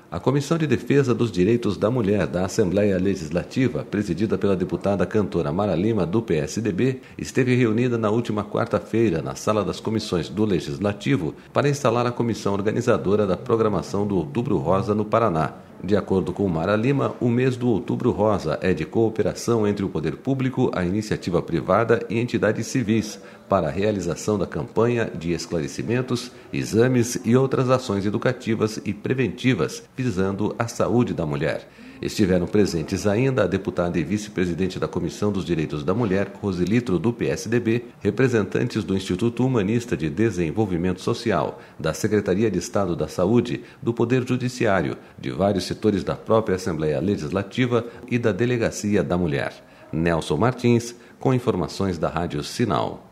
A Comissão de Defesa dos Direitos da Mulher da Assembleia Legislativa, presidida pela deputada cantora Mara Lima, do PSDB, esteve reunida na última quarta-feira na Sala das Comissões do Legislativo para instalar a comissão organizadora da programação do Outubro Rosa no Paraná. De acordo com Mara Lima, o mês do Outubro Rosa é de cooperação entre o poder público, a iniciativa privada e entidades civis para a realização da campanha de esclarecimentos, exames e outras ações educativas e preventivas visando a saúde da mulher. Estiveram presentes ainda a deputada e vice-presidente da Comissão dos Direitos da Mulher, Rosilitro, do PSDB, representantes do Instituto Humanista de Desenvolvimento Social, da Secretaria de Estado da Saúde, do Poder Judiciário, de vários setores da própria Assembleia Legislativa e da Delegacia da Mulher. Nelson Martins, com informações da Rádio Sinal.